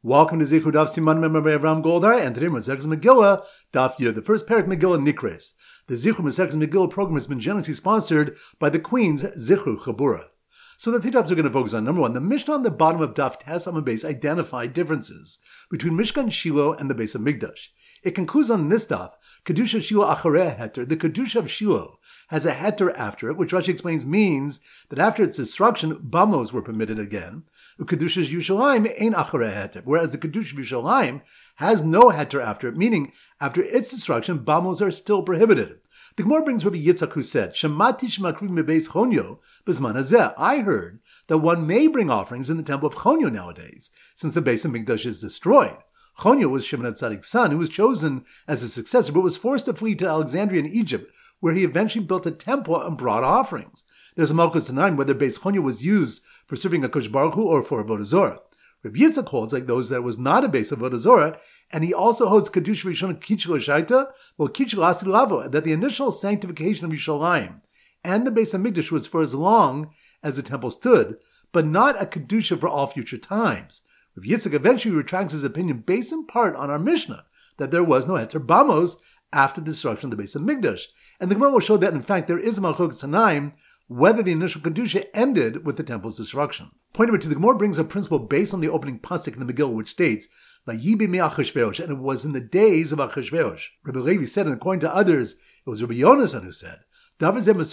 Welcome to Zichud Daf Siman Mem Ram Goldar, and today Masechus Megillah Daf Yud, the first parak Megillah Nikres. The Zichud Masechus Megillah program has been generously sponsored by the Queen's Zichud Chabura. So the three topics we're going to focus on. Number one, the Mishnah on the bottom of Daf Tes Amud Beis identified differences between Mishkan Shiloh and the Beis Hamikdash. It concludes on this daf, Kedusha Shiloh Acharei Heter. The Kedusha of Shiloh has a heter after it, which Rashi explains means that after its destruction, bamos were permitted again. Kedusha Yerushalayim ain't Acharei Heter, whereas the Kedusha of Yerushalayim has no heter after it, meaning after its destruction, bamos are still prohibited. The Gemara brings Rabbi Yitzchak, who said, Shamati shemakriv mebeis Chonyo b'zman hazeh. I heard that one may bring offerings in the temple of Chonyo nowadays, since the Beis Hamikdash is destroyed. Chonyo was Shimon HaTzadik's son, who was chosen as his successor, but was forced to flee to Alexandria in Egypt, where he eventually built a temple and brought offerings. There's a Malchus Tanaim whether Beis Chonyo was used for serving a Kosh Baruch Hu or for Avodah Zorah. Rabbi Yitzchak holds like those that it was not a base of Avodah Zorah, and he also holds Kedusha Rishon Kichel Shaita, well Kichel Asid Lavo, that the initial sanctification of Yerushalayim and the Beis Hamikdash was for as long as the temple stood, but not a Kedusha for all future times. Rabbi Yitzchak eventually retracts his opinion based in part on our Mishnah, that there was no Heter Bamos after the destruction of the Beis Hamikdash. And the Gemara will show that in fact there is a Malchus Tanaim whether the initial Kedusha ended with the temple's destruction. Point number two, the Gemara brings a principle based on the opening pasuk in the Megillah, which states, Vayibi me Achashverosh, and it was in the days of Achashverosh. Rabbi Levi said, and according to others, it was Rabbi Yonasan who said, the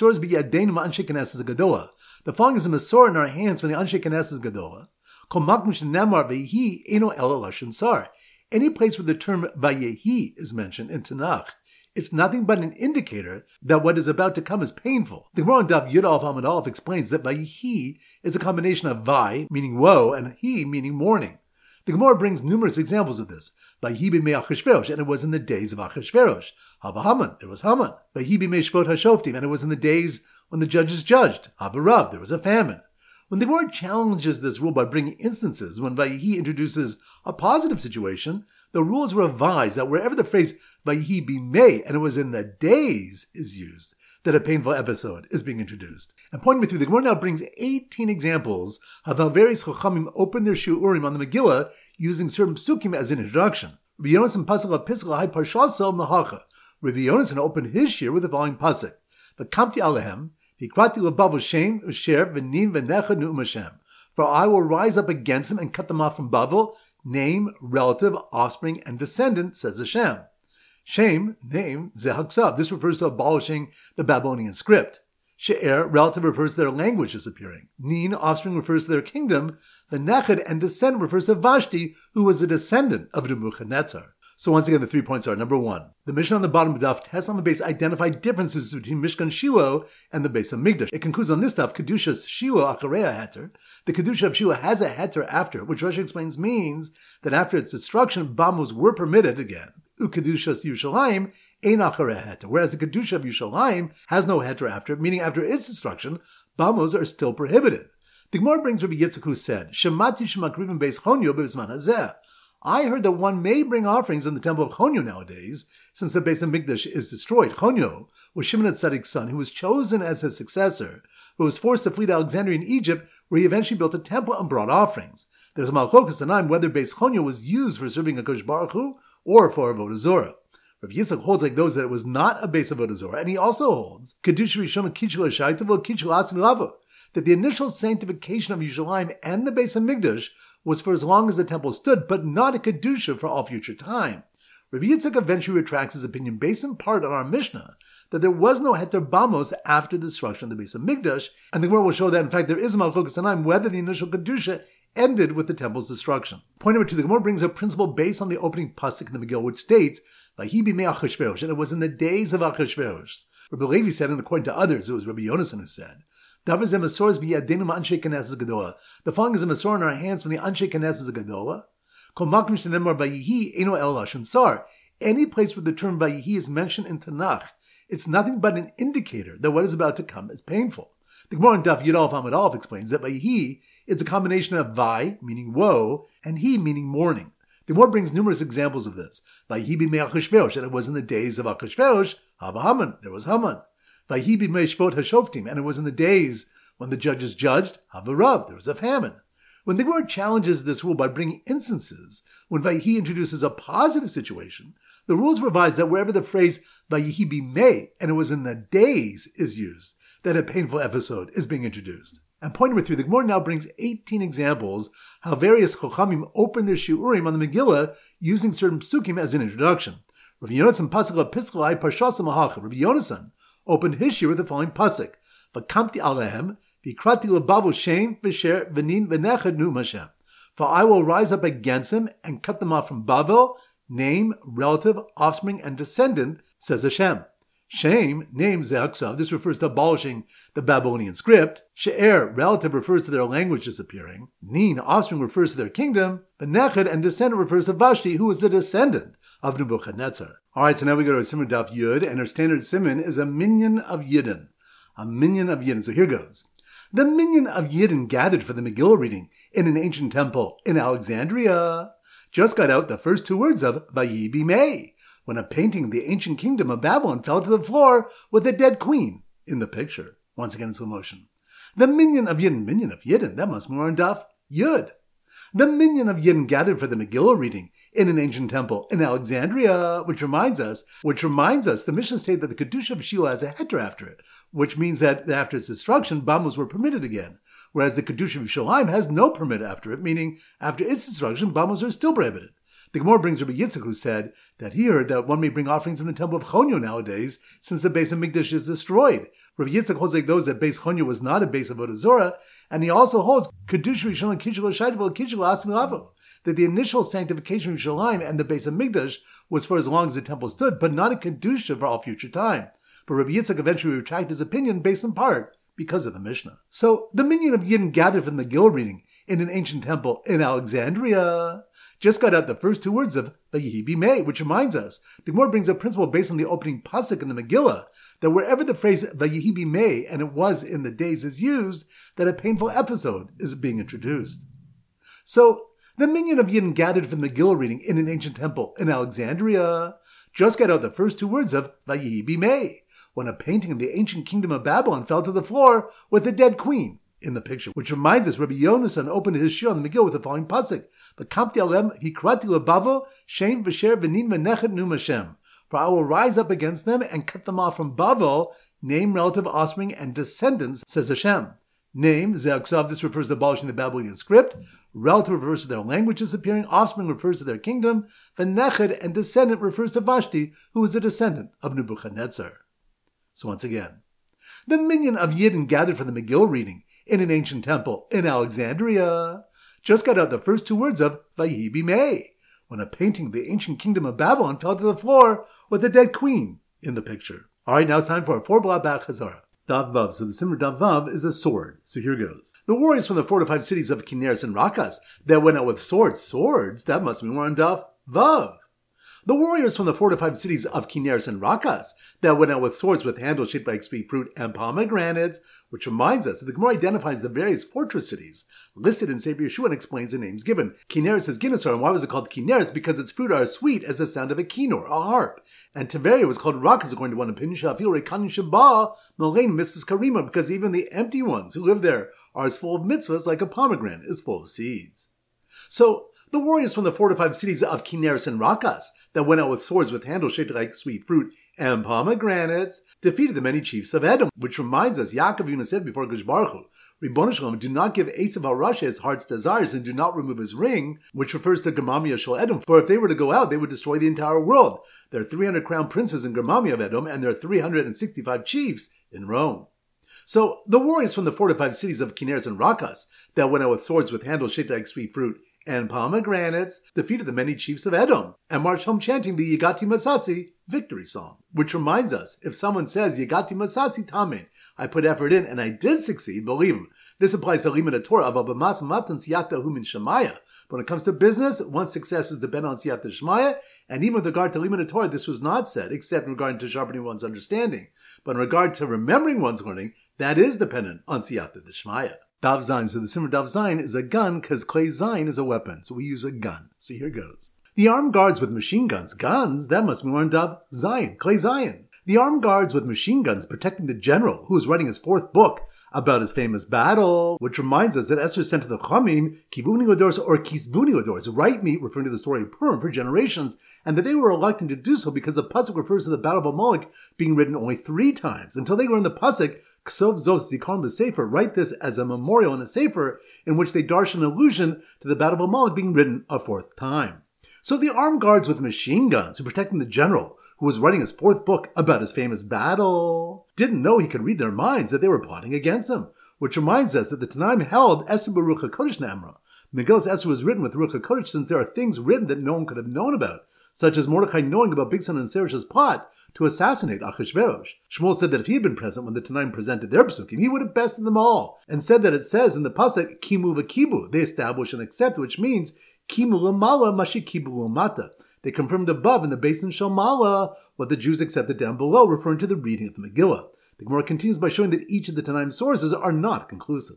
following is a Masor in our hands from the Anshe Knesset Gadola. Any place where the term Vayehi is mentioned in Tanakh, it's nothing but an indicator that what is about to come is painful. The Gemara on Daf Yud Aleph Amud Aleph explains that Vayehi is a combination of Vai, meaning woe, and He, meaning mourning. The Gemara brings numerous examples of this. Vayehi b'mei Achashverosh, and it was in the days of Achashverosh. Haba Haman, there was Haman. Vayehi b'mei Shvot HaShoftim, and it was in the days when the judges judged. Haba Rav, there was a famine. When the Gemara challenges this rule by bringing instances when Vayehi introduces a positive situation, the rules were revised that wherever the phrase Vayehi b'mei, and it was in the days, is used, that a painful episode is being introduced. And pointing me through, the Gemara now brings 18 examples of how various Chachamim opened their Shu'urim on the Megillah using certain psukim as an introduction. Rabbi Yonasan pasuk HaPischa Hai Parshasel Mahacha. Rabbi Yonasan opened his shir with the following pasuk: V'kamti alehem, v'krati lebav Shem, v'sher, v'nin, v'necha nu'um Hashem. For I will rise up against them and cut them off from Bavel, name, relative, offspring, and descendant, says Hashem. Shem, name, Zehaksav. This refers to abolishing the Babylonian script. She'er, relative, refers to their language disappearing. Nin, offspring, refers to their kingdom. The Nechad and descendant refers to Vashti, who was a descendant of Nebuchadnezzar. So once again, the 3 points are, number one, the Mishnah on the bottom of Daf Tes Amud Beis identified differences between Mishkan Shiloh and the Beis Hamikdash. It concludes on this Daf, Kedusha Shiloh Acharei Heter. The Kedusha of Shiloh has a heter after it, which Rashi explains means that after its destruction, bamos were permitted again. Kedusha Yerushalayim ain't Acharei Heter, whereas the Kedusha of Yerushalayim has no heter after it, meaning after its destruction, bamos are still prohibited. The Gemara brings Rabbi Yitzchak, who said, Shamati shemakriv mebeis Chonyo b'zman hazeh. I heard that one may bring offerings in the temple of Chonyo nowadays, since the Beis Hamikdash is destroyed. Chonyo was Shimon HaTzadik's son, who was chosen as his successor, but was forced to flee to Alexandria in Egypt, where he eventually built a temple and brought offerings. There's a Malchus Tanaim whether Beis Chonyo was used for serving a Kosh Baruch Hu or for Avodah Zorah. Rabbi Yitzchak holds like those that it was not a base of Avodah Zorah, and he also holds Kedusha Rishon Kichel Shaita Kichel Asid Lavo, that the initial sanctification of Yerushalayim and the Beis Hamikdash was for as long as the temple stood, but not a Kedusha for all future time. Rabbi Yitzchak eventually retracts his opinion based in part on our Mishnah that there was no Heter Bamos after the destruction of the Beis Hamikdash, and the Gemara will show that in fact there is a Malchus Tanaim whether the initial Kedusha ended with the temple's destruction. Point number two, the Gemara brings a principle based on the opening pasuk in the Megillah, which states, Vayehi b'mei Achashverosh, and it was in the days of Achashverosh. Rabbi Levi said, and according to others, it was Rabbi Yonasan who said, the following is a Masor in our hands from the Anshe Knesset Gadola. Any place where the term Vayehi is mentioned in Tanakh, it's nothing but an indicator that what is about to come is painful. The Gemara in Daf Yud Aleph Amud Aleph explains that Vayehi is a combination of Vai, meaning woe, and He, meaning mourning. The Gemara brings numerous examples of this. Vayehi b'mei Achashverosh, and it was in the days of Achashverosh, Haba Haman, there was Haman. Vayehi b'mei Shvot HaShoftim, and it was in the days when the judges judged, Haba Rav, there was a famine. When the Gemara challenges this rule by bringing instances when Vayihi introduces a positive situation, the rule is revised that wherever the phrase Vayihi bimei, and it was in the days, is used, that a painful episode is being introduced. And point number 3, the Gemara now brings 18 examples how various Chochamim open their shiurim on the Megillah using certain psukim as an introduction. Rabbi Yonasan pasuk Piskalai Parshasa Mahacha. Rabbi Yonasan opened his shiur with the following pasuk: "V'kamti alehem v'krati lebavu shem v'sher v'nin v'nechad nu Hashem." For I will rise up against them and cut them off from Bavel, name, relative, offspring, and descendant, says Hashem. Shem, name, Ze'aksav, this refers to abolishing the Babylonian script. She'er, relative, refers to their language disappearing. Nin, offspring, refers to their kingdom. But Nechad and descendant refers to Vashti, who is the descendant of Nebuchadnezzar. Alright, so now we go to Simon Daf Yud, and our standard Simon is a minyan of Yidden. A minyan of Yidden. So here goes. The minyan of Yidden gathered for the Megillah reading in an ancient temple in Alexandria just got out the first 2 words of Vayi Bimei, when a painting of the ancient kingdom of Babylon fell to the floor with a dead queen in the picture. Once again in slow motion. The minyan of Yidden, that must be more on Daf Yud. The minyan of Yidden gathered for the Megillah reading in an ancient temple in Alexandria, which reminds us, the Mishnah states that the Kedusha of Shiloh has a heter after it, which means that after its destruction, Bamos were permitted again, whereas the Kedusha of Shalim has no permit after it, meaning after its destruction, Bamos are still prohibited. The Gemara brings Rabbi Yitzchak, who said that he heard that one may bring offerings in the temple of Chonyo nowadays, since the base of Mikdash is destroyed. Rabbi Yitzchak holds like those that base Chonyo was not a base of Avodah Zorah, and he also holds Kedusha Rishon Kishul Shaidavel Kishul Asim Lavo, that the initial sanctification of Yerushalayim and the base of Mikdash was for as long as the temple stood, but not a Kedusha for all future time. But Rabbi Yitzchak eventually retracted his opinion based in part because of the Mishnah. So the minyan of Yidden gathered for the Megillah reading in an ancient temple in Alexandria just got out the first 2 words of Vayihi Bimei, which reminds us, the Gemara brings a principle based on the opening pasuk in the Megillah, that wherever the phrase Vayihi Bimei, and it was in the days, is used, that a painful episode is being introduced. So, the minyan of Yidden gathered for the Megillah reading in an ancient temple in Alexandria just got out the first 2 words of Vayihi Bimei, when a painting of the ancient kingdom of Babylon fell to the floor with the dead queen in the picture, which reminds us, Rabbi Yonasan opened his shiur on the Megillah with the following pasuk: "V'kamti alem hikrati lebavel shem v'sher v'nin v'nechad nu Hashem." For I will rise up against them and cut them off from Bavel, name, relative, offspring, and descendants, says Hashem. Name, Ze'aksav, this refers to abolishing the Babylonian script. Relative refers to their language disappearing. Offspring refers to their kingdom. V'nechad and descendant refers to Vashti, who is a descendant of Nebuchadnezzar. So once again, the minyan of Yidden gathered for the Megillah reading in an ancient temple in Alexandria just got out the first 2 words of Vayihi Bimei, when a painting of the ancient kingdom of Babylon fell to the floor with a dead queen in the picture. Alright, now it's time for a 4-blot back Chazara. Dav Vav. So the Simmer Dav Vav is a sword. So here goes. The warriors from the fortified cities of Kineres and Rakas that went out with swords, that must be more on Dav Vav. The warriors from the fortified cities of Kineres and Rakas that went out with swords with handles shaped like sweet fruit and pomegranates, which reminds us that the Gemara identifies the various fortress cities listed in Sefer Yeshua and explains the names given. Kineres is Ginosar, and why was it called Kineres? Because its fruit are as sweet as the sound of a kinor, a harp. And Tiberia was called Rakas, according to one opinion, Shafil Rekanin Shabah, Malain Mitzvahs Karima, because even the empty ones who live there are as full of mitzvahs like a pomegranate is full of seeds. So, the warriors from the fortified cities of Kineres and Rakas that went out with swords with handles shaped like sweet fruit and pomegranates defeated the many chiefs of Edom, which reminds us, Yaakov Yuna said before Gush Baruch Hu, Ribbon Shalom, do not give Esav HaRasha his heart's desires and do not remove his ring, which refers to Germamia Shel Edom, for if they were to go out, they would destroy the entire world. There are 300 crown princes in Germamia of Edom, and there are 365 chiefs in Rome. So, the warriors from the fortified cities of Kineres and Rakas that went out with swords with handles shaped like sweet fruit and pomegranates defeated the many chiefs of Edom and marched home chanting the Yagati Masasi victory song. Which reminds us, if someone says Yagati Masasi Tamen, I put effort in and I did succeed, believe him. This applies to Limud Torah, Ababamas Matan Siyata Humin Shemaya. When it comes to business, one's success is dependent on Siyata Shemaya, and even with regard to Limud Torah, this was not said, except in regard to sharpening one's understanding. But in regard to remembering one's learning, that is dependent on Siyata Shemaya. Dav Zayin. So the Simmer Dav Zayin is a gun because Clay Zayin is a weapon. So we use a gun. So here goes. The armed guards with machine guns. Guns? That must be more on Dav Zayin. Clay Zayin. The armed guards with machine guns protecting the general who is writing his 4th book about his famous battle, which reminds us that Esther sent to the Chamim, Kivuni Odors or Kisvuni Odors, write me, referring to the story of Purim, for generations, and that they were reluctant to do so because the Pasuk refers to the Battle of Amalek being written only 3 times, until they learned the Pasuk, Ksov Zos Zikaron B'Sefer, write this as a memorial in a Sefer, in which they darshan an allusion to the Battle of Amalek being written a 4th time. So the armed guards with machine guns who protecting the general, who was writing his 4th book about his famous battle, didn't know he could read their minds, that they were plotting against him. Which reminds us that the Tanaim held Esther Baruch HaKodesh Namra. Megillus Esther was written with Ruach HaKodesh since there are things written that no one could have known about, such as Mordechai knowing about Bigsan and Seresh's plot to assassinate Achashverosh. Shmuel said that if he had been present when the Tanaim presented their psukim, he would have bested them all, and said that it says in the pasuk, Kimu v'kibu, they establish and accept, which means Kimu l'mala mashikibu l'mata. They confirmed above in the basin Shalmala what the Jews accepted down below, referring to the reading of the Megillah. The Gemara continues by showing that each of the Tanaim sources are not conclusive.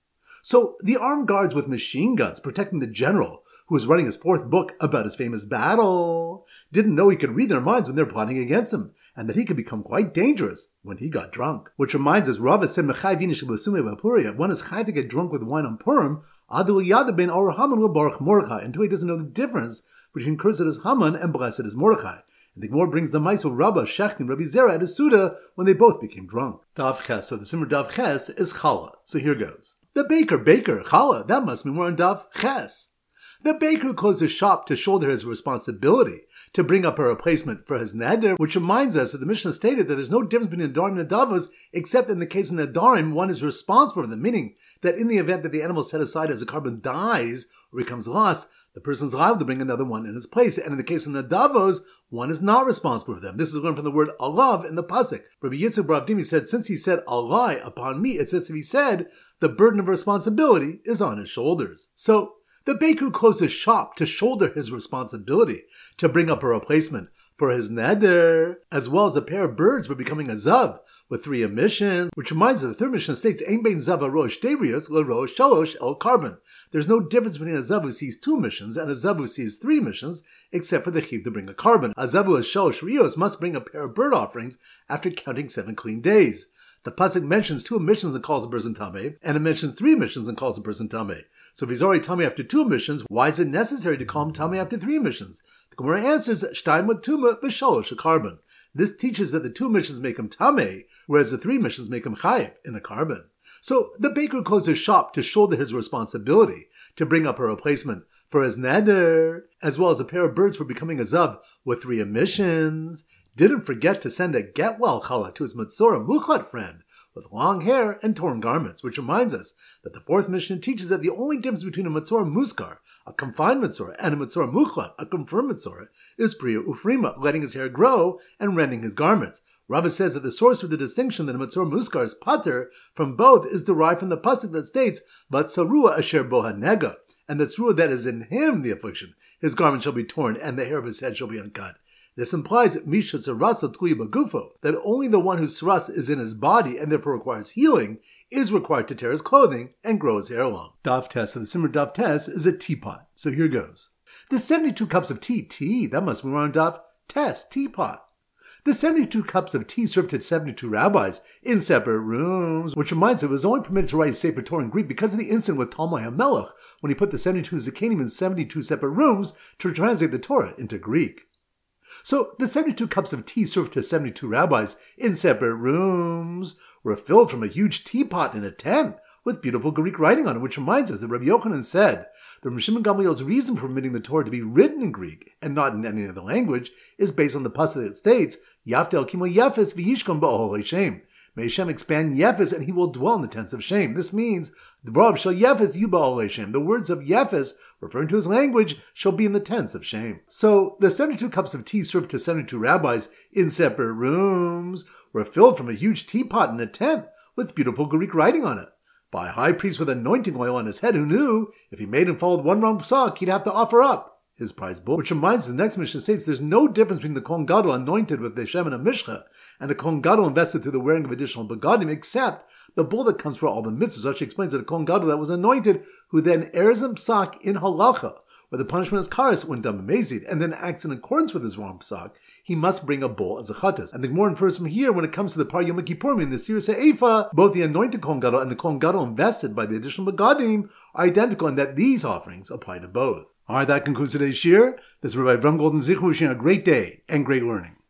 So the armed guards with machine guns protecting the general, who was writing his 4th book about his famous battle, didn't know he could read their minds when they were plotting against him, and that he could become quite dangerous when he got drunk. Which reminds us, Rava said, one is chayv to get drunk with wine on Purim, until he doesn't know the difference between cursed is Haman and blessed is Mordechai. And the Gemara brings the mice of Rabbah, Shech, and Rabbi Zera at a Suda when they both became drunk. Dav Ches, so the Simmer Dav Ches is Chala. So here goes. The baker, Chala, that must mean we're on Dav Ches. The baker closed his shop to shoulder his responsibility to bring up a replacement for his neder, which reminds us that the Mishnah stated that there's no difference between Nadarim and Nadavos, except in the case of Nadarim, one is responsible for them, meaning that in the event that the animal set aside as a carbon dies or becomes lost, the person is liable to bring another one in its place. And in the case of Nadavos, one is not responsible for them. This is learned from the word alav in the pasuk. Rabbi Yitzchak bar Avdimi said, since he said alai upon me, it's as if he said the burden of responsibility is on his shoulders. So the baker closed his shop to shoulder his responsibility to bring up a replacement for his neder, as well as a pair of birds were becoming a zav with 3 emissions, which reminds us the 3rd mission states, Ein bein zav rosh debrius rosh shalosh el carbon. There's no difference between a zav who sees 2 missions and a zav who sees 3 missions, except for the chiv to bring a carbon. A zav who has shalosh rios must bring a pair of bird offerings after counting 7 clean days. The pasuk mentions 2 emissions and calls a person tameh, and it mentions 3 emissions and calls a person tameh. So if he's already tameh after 2 emissions, why is it necessary to call him tameh after 3 emissions? The Gemara answers, Shtayim tuma v'shalosh a carbon. This teaches that the 2 emissions make him tameh, whereas the 3 emissions make him chayiv in a carbon. So the baker closed his shop to shoulder his responsibility to bring up a replacement for his neder, as well as a pair of birds for becoming a zav with 3 emissions. Didn't forget to send a get well challah to his Matzorah Muchlat friend with long hair and torn garments, which reminds us that the 4th Mishnah teaches that the only difference between a Matzorah Muskar, a confined Matzorah, and a Matzorah Muchlat, a confirmed Matzorah, is Priya Ufrima, letting his hair grow and rending his garments. Rava says that the source for the distinction that a Matzorah Muskar is pater from both is derived from the pasuk that states, Vatzarua asher boha nega, and the tzruah that is in him the affliction. His garment shall be torn, and the hair of his head shall be uncut. This implies that Misha Sarasa Tli Bagufo, that only the one whose saras is in his body and therefore requires healing, is required to tear his clothing and grow his hair long. Dav Tes of the Simmer Dav Tes is a teapot. So here goes. The 72 cups of tea, that must be on Dav Tes, teapot. The 72 cups of tea served to 72 rabbis in separate rooms, which reminds us it was only permitted to write a Sefer Torah in Greek because of the incident with Talmai HaMelech, when he put the 72 Zikanim in 72 separate rooms to translate the Torah into Greek. So the 72 cups of tea served to 72 rabbis in separate rooms were filled from a huge teapot in a tent with beautiful Greek writing on it, which reminds us that Rabbi Yochanan said that Rabbi Shimon Gamliel's reason for permitting the Torah to be written in Greek and not in any other language is based on the pasuk that states, Yaftel Kimo Yefes v'yishkon ba'ol Hashem. May Hashem expand Yefes and he will dwell in the tents of shame. This means, Dvarav shall Yefes yuba'ol Hashem. The words of Yefes, referring to his language, shall be in the tents of shame. So, the 72 cups of tea served to 72 rabbis in separate rooms were filled from a huge teapot in a tent with beautiful Greek writing on it, by a high priest with anointing oil on his head who knew if he made and followed one wrong psak, he'd have to offer up his prize bull. Which reminds us, the next Mishnah states there's no difference between the Kohen Gadol anointed with the Shem and a Mishcha and the Kohen Gadol invested through the wearing of additional begadim, except the bull that comes for all the mitzvahs. So she explains that a Kohen Gadol that was anointed, who then errs in psak in halacha, where the punishment is kares when done b'mezid, and then acts in accordance with his wrong psak, he must bring a bull as a chatas. And the Gemara infers from here, when it comes to the par Yom Kippurim in the Sir Se'efa, both the anointed Kohen Gadol and the Kohen Gadol invested by the additional begadim are identical, and that these offerings apply to both. Alright, that concludes today's shir. This is Rabbi Avram Golden Zichu wishing a great day and great learning.